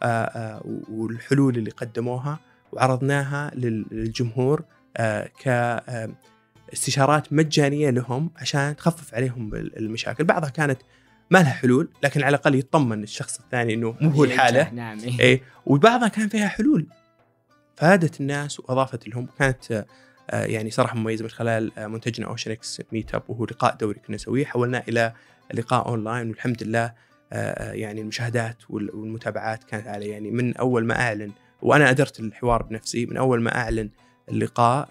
والحلول اللي قدموها، وعرضناها للجمهور كاستشارات مجانية لهم عشان تخفف عليهم المشاكل. بعضها كانت ما لها حلول، لكن على الأقل يطمن الشخص الثاني إنه مو هو الحالة. نعم. وبعضها كان فيها حلول فادت الناس وأضافت لهم. كانت يعني صراحة مميزة من خلال منتجنا أوشن إكس ميت أب، وهو لقاء دوري كنا نسويه حولناه إلى لقاء أونلاين، والحمد لله يعني المشاهدات والمتابعات كانت عليه. يعني من أول ما أعلن، وأنا أدرت الحوار بنفسي، من أول ما أعلن اللقاء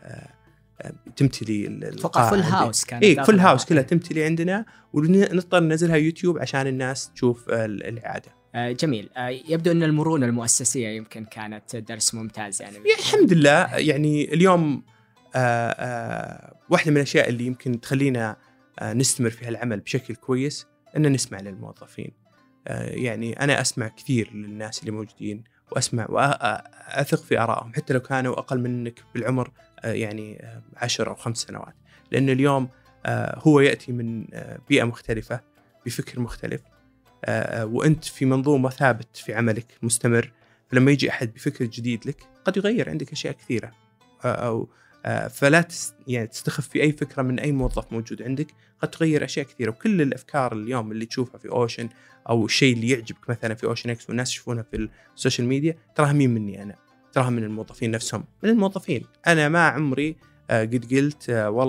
تمتلي القاعة فل هاوس، كانت فل هاوس كلها تمتلي عندنا، ونضطر ننزلها يوتيوب عشان الناس تشوف الإعادة. جميل. يبدو أن المرونة المؤسسية يمكن كانت درس ممتاز يعني الحمد لله. يعني اليوم واحدة من الأشياء اللي يمكن تخلينا نستمر في هالعمل بشكل كويس أن نسمع للموظفين. يعني أنا أسمع كثير للناس اللي موجودين، وأسمع وأثق في آرائهم حتى لو كانوا أقل منك بالعمر، يعني 10 أو 5 سنوات، لأن اليوم هو يأتي من بيئة مختلفة بفكر مختلف، وأنت في منظومة ثابت في عملك مستمر. فلما يجي أحد بفكر جديد لك قد يغير عندك أشياء كثيرة، أو فلا يعني تستخف في أي فكرة من أي موظف موجود عندك، قد تغير أشياء كثيرة. وكل الأفكار اليوم اللي تشوفها في أوشن أو الشيء اللي يعجبك مثلا في أوشن إكس والناس يشوفونها في السوشيال ميديا، تراها مين مني أنا، تراها من الموظفين نفسهم، من الموظفين. أنا ما عمري قد قلت والله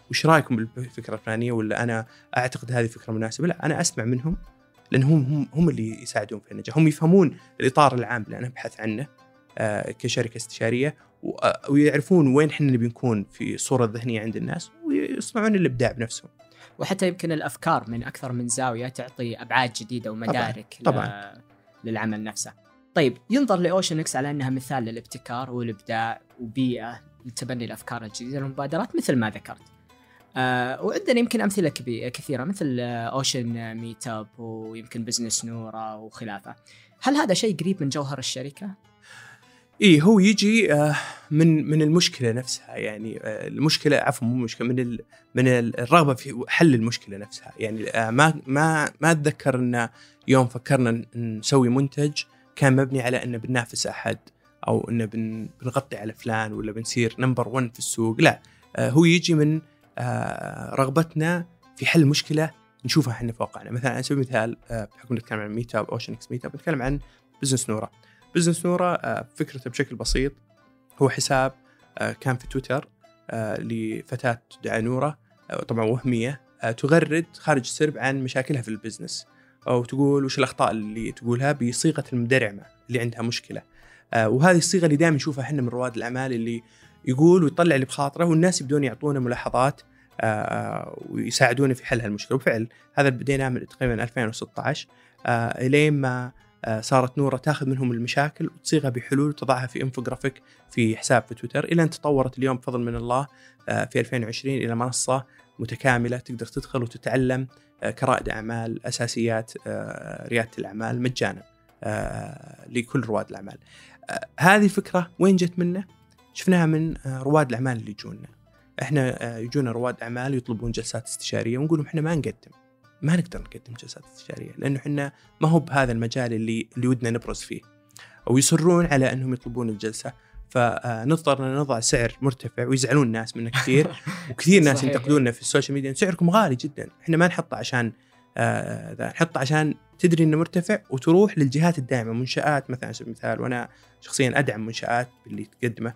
وش رايكم بالفكره الفلانيه، ولا انا اعتقد هذه فكره مناسبه. لا، انا اسمع منهم، لأنهم هم اللي يساعدون في النجاح. هم يفهمون الإطار العام اللي أنا أبحث عنه كشركة استشارية، ويعرفون وين حنا نبي نكون في الصورة الذهنية عند الناس، ويصنعون الإبداع بنفسهم. وحتى يمكن الأفكار من أكثر من زاوية تعطي أبعاد جديدة ومدارك طبعاً. للعمل نفسه. طيب، ينظر لأوشن إكس على أنها مثال للابتكار والإبداع وبيئة لتبني الأفكار الجديدة والمبادرات مثل ما ذكرت. وعندنا يمكن أمثلة كثيرة مثل أوشن ميت أب ويمكن بزنس نورا وخلافه. هل هذا شيء قريب من جوهر الشركة؟ إيه، هو يجي من المشكلة نفسها. يعني المشكلة، عفوا، مو مشكلة، من الرغبة في حل المشكلة نفسها. يعني ما أتذكر أن يوم فكرنا نسوي منتج كان مبني على أن بننافس أحد، أو أن بنغطي على فلان، ولا بنصير نمبر 1 في السوق. لا، هو يجي من رغبتنا في حل مشكلة نشوفها احنا في واقعنا. مثلا على سبيل المثال، بحكم نتكلم عن ميت اب، اوشن اكس ميت اب، نتكلم عن بزنس نورا. بزنس نورا فكرته بشكل بسيط هو حساب كان في تويتر لفتاة تدعى نورا، طبعا وهمية، تغرد خارج السرب عن مشاكلها في البزنس، أو تقول وش الأخطاء اللي تقولها بصيغة المدرعمة اللي عندها مشكلة. وهذه الصيغة اللي دائما نشوفها احنا من رواد الأعمال، اللي يقول ويطلع اللي بخاطره، والناس يبدون يعطونه ملاحظات ويساعدونه في حل هالمشكلة. وفعل هذا بدينا من تقريبا 2016 إلين ما صارت نورا تاخذ منهم المشاكل وتصيغها بحلول وتضعها في انفوجرافيك في حساب في تويتر، إلى أن تطورت اليوم بفضل من الله في 2020 إلى منصة متكاملة تقدر تدخل وتتعلم كرائد أعمال أساسيات ريادة الأعمال مجانا لكل رواد الأعمال. هذه الفكرة وين جت منه؟ شفناها من رواد الأعمال اللي يجونا. إحنا يجونا رواد أعمال يطلبون جلسات استشارية، ونقولهم إحنا ما نقدر نقدم جلسات استشارية، لأنه إحنا ما هو بهذا المجال اللي ودنا نبرز فيه، أو يصرون على أنهم يطلبون الجلسة، فنضطر نضع سعر مرتفع ويزعلون الناس منه كثير. وكثير ناس ينتقدوننا في السوشيال ميديا سعركم غالي جدا. إحنا ما نحطه عشان نحطه عشان تدري إنه مرتفع وتروح للجهات الداعمة، منشآت مثلا على سبيل المثال، وأنا شخصيا أدعم منشآت اللي تقدمه.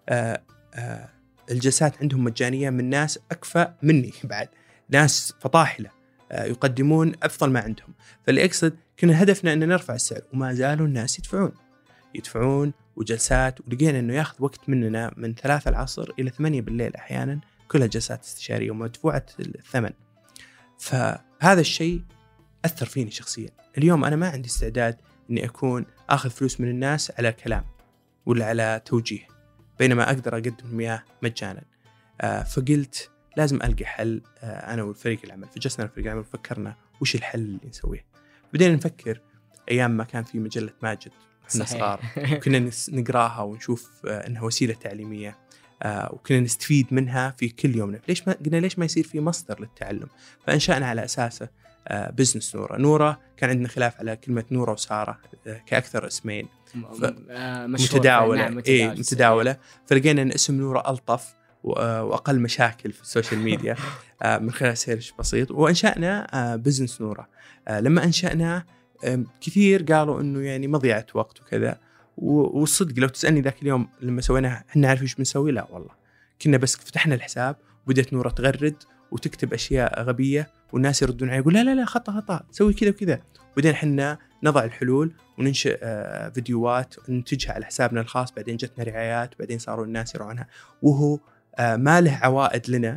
الجلسات عندهم مجانية من ناس أكفأ مني، بعد ناس فطاحلة يقدمون أفضل ما عندهم. فاللي أقصد كنا هدفنا أن نرفع السعر، وما زالوا الناس يدفعون وجلسات، ولقينا أنه يأخذ وقت مننا من 3 العصر إلى 8 بالليل أحيانا، كلها جلسات استشارية ومدفوعة الثمن. فهذا الشيء أثر فيني شخصيا. اليوم أنا ما عندي استعداد أني أكون أخذ فلوس من الناس على كلام ولا على توجيه، بينما أقدر أقدم إياه مجانا. فقلت لازم ألقى حل أنا والفريق العمل. فجلسنا الفريق العمل وفكرنا وش الحل اللي نسويه. بدينا نفكر أيام ما كان في مجلة ماجد إحنا صغار، وكنا نقراها ونشوف إنها وسيلة تعليمية، وكنا نستفيد منها في كل يوم. ليش ما يصير في مصدر للتعلم؟ فأنشأنا على أساسه بزنس نورا. كان عندنا خلاف على كلمة نورا وسارة كأكثر اسمين متداولة. متداولة. فلقينا أن اسم نورا ألطف وأقل مشاكل في السوشيال ميديا من خلال سيرش بسيط، وأنشأنا بزنس نورا. لما أنشأنا كثير قالوا إنه يعني مضيعة وقت وكذا، والصدق لو تسألني ذاك اليوم لما سويناها إحنا عارف إيش بنسوي؟ لا والله، كنا بس فتحنا الحساب وبدأت نورا تغرد وتكتب أشياء غبية، والناس يردون عليه يقول لا خطأ سوي كذا وكذا. وبعدين حنا نضع الحلول وننشئ فيديوهات وننتجها على حسابنا الخاص. بعدين جتنا رعايات، بعدين صاروا الناس يرونها، وهو ما له عوائد لنا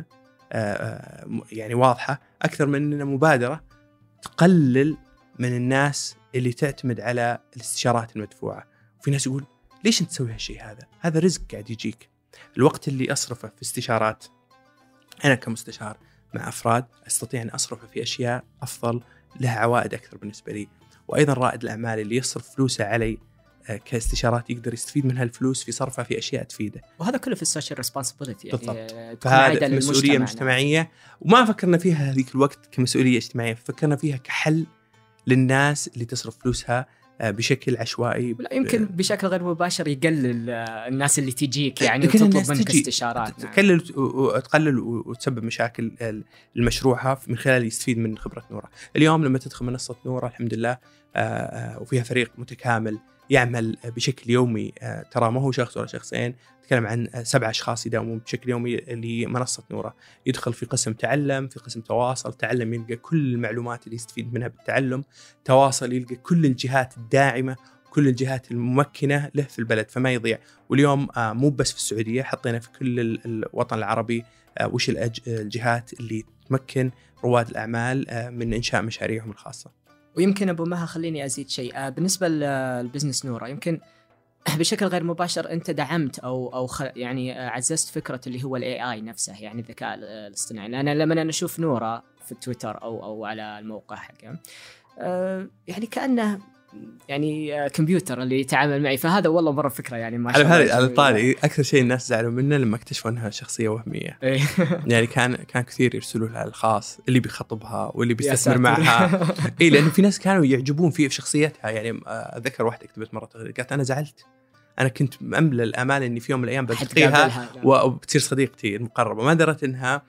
يعني واضحة، أكثر من أننا مبادرة تقلل من الناس اللي تعتمد على الاستشارات المدفوعة. وفي ناس يقول ليش أنت تسوي هالشيء؟ هذا رزق قاعد يجيك. الوقت اللي أصرفه في استشارات أنا كمستشار مع أفراد أستطيع أن أصرفه في أشياء أفضل لها عوائد أكثر بالنسبة لي. وأيضا رائد الأعمال اللي يصرف فلوسه علي كاستشارات يقدر يستفيد من هالفلوس في صرفها في أشياء تفيده. وهذا كله في السوشيال ريسبونسبيلتي يعني فهذا مسؤولية مجتمعية، وما فكرنا فيها هذيك الوقت كمسؤولية اجتماعية، فكرنا فيها كحل للناس اللي تصرف فلوسها بشكل عشوائي. لا يمكن بشكل غير مباشر يقلل الناس اللي تجيك يعني وتطلب منك استشارات، تقلل وتسبب مشاكل المشروع من خلال يستفيد من خبرة نورا. اليوم لما تدخل منصة نورا الحمد لله وفيها فريق متكامل يعمل بشكل يومي. ترى ما هو شخص ولا شخصين، نتكلم عن 7 أشخاص يداومون بشكل يومي لمنصة نورة. يدخل في قسم تعلم، في قسم تواصل. تعلم يلقى كل المعلومات اللي يستفيد منها بالتعلم. تواصل يلقى كل الجهات الداعمة، كل الجهات الممكنة له في البلد، فما يضيع. واليوم مو بس في السعودية، حطينا في كل الوطن العربي وش الجهات اللي تمكن رواد الأعمال من إنشاء مشاريعهم الخاصة. ويمكن أبو مها خليني أزيد شيء بالنسبة للبزنس نورة. يمكن بشكل غير مباشر أنت دعمت أو يعني عززت فكرة اللي هو AI نفسه، يعني الذكاء الاصطناعي. لأن لما أنا أشوف نورة في تويتر أو على الموقع حقه يعني كأنه يعني كمبيوتر اللي يتعامل معي، فهذا والله مرة فكرة يعني ما شاء الله. على الطاري أكثر شيء الناس زعلوا منه لما اكتشفوا أنها شخصية وهمية. يعني كان كثير يرسلوا لها الخاص اللي بيخطبها واللي بيستثمر معها. لأنه في ناس كانوا يعجبون في شخصيتها. يعني أذكر واحدة كتبت مرة تغريدة قالت أنا زعلت، أنا كنت مأمل الآمال إني في يوم من الأيام بلتقيها وبتصير صديقتي المقربة. ما درت إنها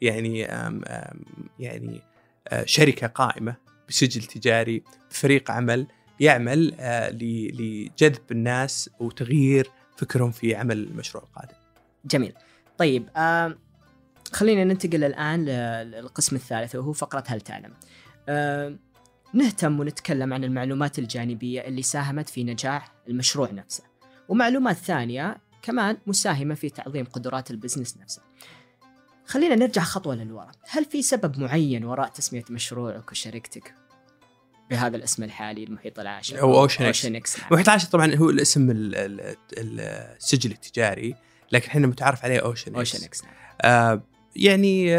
يعني شركة قائمة بسجل تجاري، بفريق عمل يعمل لجذب الناس وتغيير فكرهم في عمل المشروع القادم. جميل. طيب خلينا ننتقل الآن للقسم الثالث وهو فقرة هل تعلم. نهتم ونتكلم عن المعلومات الجانبية اللي ساهمت في نجاح المشروع نفسه، ومعلومات ثانية كمان مساهمة في تعظيم قدرات البزنس نفسه. خلينا نرجع خطوة للوراء. هل في سبب معين وراء تسمية مشروعك وشركتك بهذا الاسم الحالي المحيط العاشر أو أوشن إكس؟ المحيط العاشر طبعا هو الاسم السجل التجاري، لكن احنا متعارف عليه أوشن إكس. يعني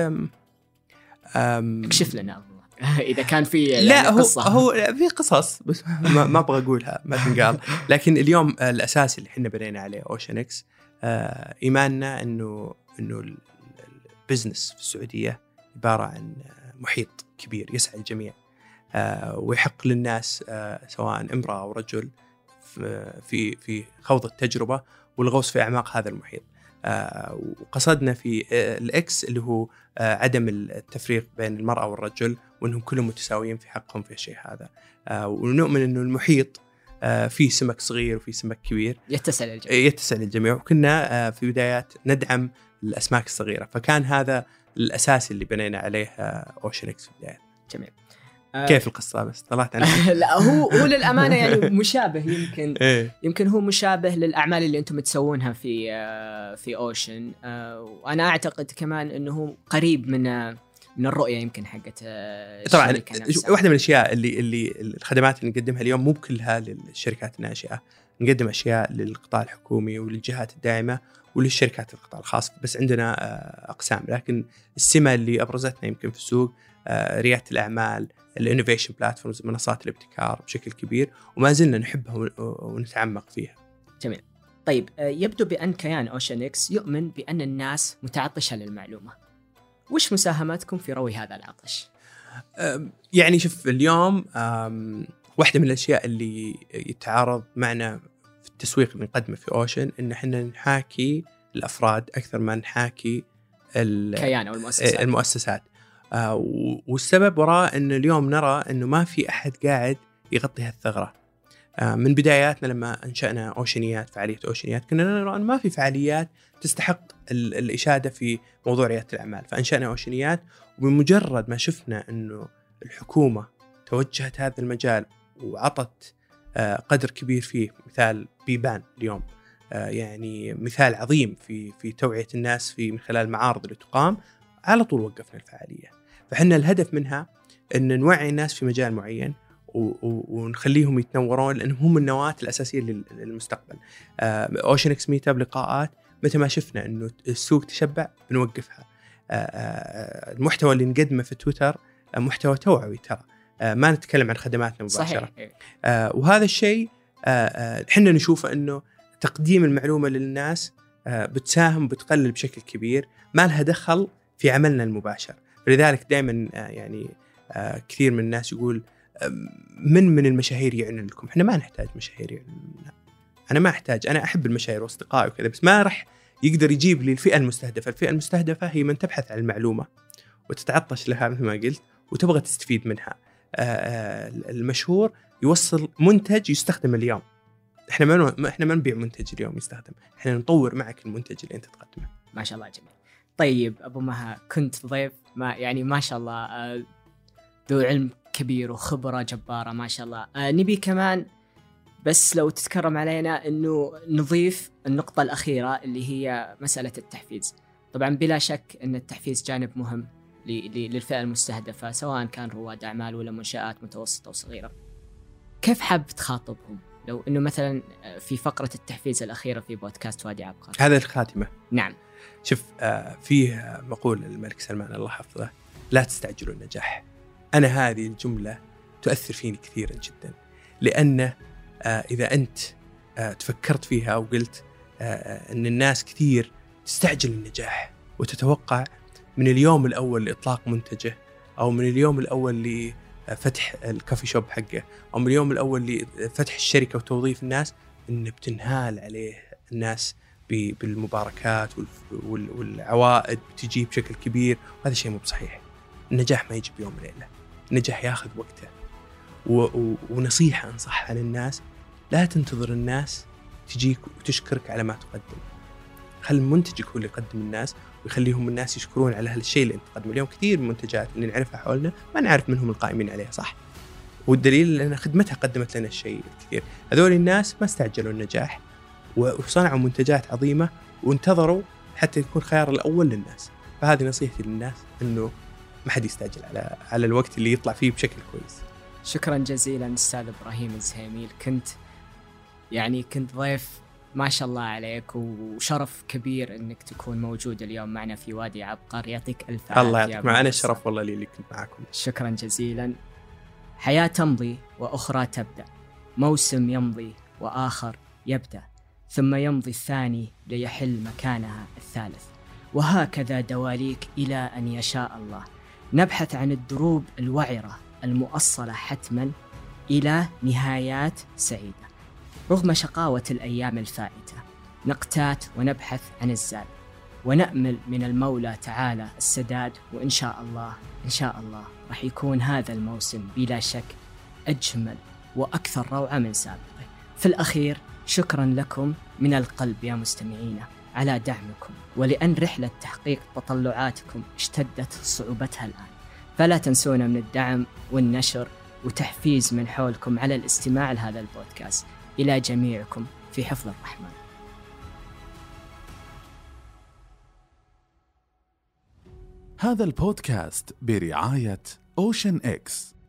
اكشف لنا إذا كان في لا يعني قصة. هو في قصص بس ما أبغى أقولها ما تنقال. لكن اليوم الأساس اللي احنا بنينا عليه أوشن إكس إيماننا إنه البزنس في السعودية عبارة عن محيط كبير يسعى الجميع، ويحق للناس سواء امرأة أو رجل في خوض التجربة والغوص في أعماق هذا المحيط. وقصدنا في الإكس اللي هو عدم التفريق بين المرأة والرجل، وأنهم كلهم متساويين في حقهم في الشيء هذا. ونؤمن أنه المحيط فيه سمك صغير وفيه سمك كبير يتسع للجميع. وكنا في بدايات ندعم الأسماك الصغيرة، فكان هذا الأساس اللي بنينا عليه أوشن إكس في البداية. جميل. كيف القصة بس طلعت عنها؟ لا هو للأمانة يعني مشابه، يمكن هو مشابه للأعمال اللي أنتم تسوونها في أوشن. وأنا أعتقد كمان أنه قريب من الرؤية يمكن حقت طبعا. واحدة من الأشياء اللي الخدمات اللي نقدمها اليوم مو كلها للشركات الناشئة، نقدم أشياء للقطاع الحكومي وللجهات الداعمة وللشركات القطاع الخاص، بس عندنا أقسام. لكن السمة اللي أبرزتنا يمكن في السوق ريادة الأعمال، الانوفيشن بلاتفورمز، منصات الابتكار بشكل كبير، وما زلنا نحبها ونتعمق فيها. جميل. طيب يبدو بأن كيان أوشن إكس يؤمن بأن الناس متعطشة للمعلومة. وش مساهماتكم في روي هذا العطش؟ يعني شوف اليوم واحدة من الأشياء اللي يتعارض معنا في التسويق اللي نقدمه في أوشن إن إحنا نحاكي الأفراد أكثر ما نحاكي الكيان أو المؤسسات. والسبب وراء أن اليوم نرى أنه ما في أحد قاعد يغطي هالثغرة. من بداياتنا لما أنشأنا أوشنيات، فعالية أوشنيات، كنا نرى أن ما في فعاليات تستحق الإشادة في موضوع ريادة الأعمال، فأنشأنا أوشنيات. وبمجرد ما شفنا أنه الحكومة توجهت هذا المجال وعطت قدر كبير فيه، مثال بيبان اليوم يعني مثال عظيم في توعية الناس من خلال المعارض اللي تقام، على طول وقفنا الفعالية. فحنا الهدف منها أن نوعي الناس في مجال معين ونخليهم يتنورون، لأنهم هم النواة الأساسية للمستقبل. أوشن إكس ميت اب لقاءات، متى ما شفنا أنه السوق تشبع بنوقفها. المحتوى اللي نقدمه في تويتر محتوى توعوي، ترى ما نتكلم عن خدماتنا مباشرة. وهذا الشيء حنا نشوفه أنه تقديم المعلومة للناس بتساهم بتقلل بشكل كبير، ما لها دخل في عملنا المباشر. لذلك دائما يعني كثير من الناس يقول من المشاهير يعلن لكم. احنا ما نحتاج مشاهير يعلن لنا، انا ما احتاج، انا احب المشاهير واصدقائي وكذا، بس ما راح يقدر يجيب لي الفئة المستهدفة. الفئة المستهدفة هي من تبحث عن المعلومة وتتعطش لها مثل ما قلت وتبغى تستفيد منها. المشهور يوصل منتج يستخدم اليوم، احنا ما نبيع منتج اليوم يستخدم، احنا نطور معك المنتج اللي انت تقدمه. ما شاء الله جميل. طيب ابو مها، كنت ضيف ما شاء الله ذو علم كبير وخبرة جبارة ما شاء الله. نبي كمان بس لو تتكرم علينا انه نضيف النقطة الأخيرة اللي هي مسألة التحفيز. طبعا بلا شك ان التحفيز جانب مهم للفئة المستهدفة، سواء كان رواد أعمال ولا منشآت متوسطة وصغيرة. كيف حاب تخاطبهم لو انه مثلا في فقرة التحفيز الأخيرة في بودكاست وادي عبقر؟ هذا الخاتمة. نعم. شوف، فيه مقول الملك سلمان الله حفظه: لا تستعجلوا النجاح. أنا هذه الجملة تؤثر فيني كثيرا جدا، لأن إذا أنت تفكرت فيها أو قلت أن الناس كثير تستعجل النجاح وتتوقع من اليوم الأول لإطلاق منتجه، أو من اليوم الأول لفتح الكافي شوب حقه، أو من اليوم الأول لفتح الشركة وتوظيف الناس، إن بتنهال عليه الناس بالمباركات والعوائد بتجي بشكل كبير. وهذا شيء مو بصحيح. النجاح ما يجي بيوم وليلة، النجاح ياخذ وقته. ونصيحة أنصحها للناس: لا تنتظر الناس تجيك وتشكرك على ما تقدم. خل منتجك هو اللي يقدم الناس، ويخليهم الناس يشكرون على هالشيء اللي انت تقدمه. اليوم كثير من المنتجات اللي نعرفها حولنا ما نعرف منهم القائمين عليها، صح؟ والدليل أن خدمتها قدمت لنا الشيء الكثير. هذول الناس ما استعجلوا النجاح وصنعوا منتجات عظيمة وانتظروا حتى يكون خيار الأول للناس. فهذه نصيحتي للناس، إنه ما حد يستعجل على الوقت اللي يطلع فيه بشكل كويس. شكرا جزيلا أستاذ إبراهيم الزهيميل، كنت ضيف ما شاء الله عليك، وشرف كبير أنك تكون موجود اليوم معنا في وادي عبقر. يعطيك ألف عافية. الله يعطيك، معنا الشرف والله اللي كنت معكم. شكرا جزيلا. حياة تمضي وأخرى تبدأ، موسم يمضي وآخر يبدأ، ثم يمضي الثاني ليحل مكانها الثالث، وهكذا دواليك إلى أن يشاء الله. نبحث عن الدروب الوعرة المؤصلة حتما إلى نهايات سعيدة. رغم شقاوة الأيام الفائتة نقتات ونبحث عن الزاد، ونأمل من المولى تعالى السداد. وإن شاء الله راح يكون هذا الموسم بلا شك أجمل وأكثر روعة من سابقه. في الأخير شكرا لكم من القلب يا مستمعينا على دعمكم، ولأن رحلة تحقيق تطلعاتكم اشتدت صعوبتها الآن، فلا تنسونا من الدعم والنشر وتحفيز من حولكم على الاستماع لهذا البودكاست. إلى جميعكم في حفظ الرحمن. هذا البودكاست برعاية Ocean X.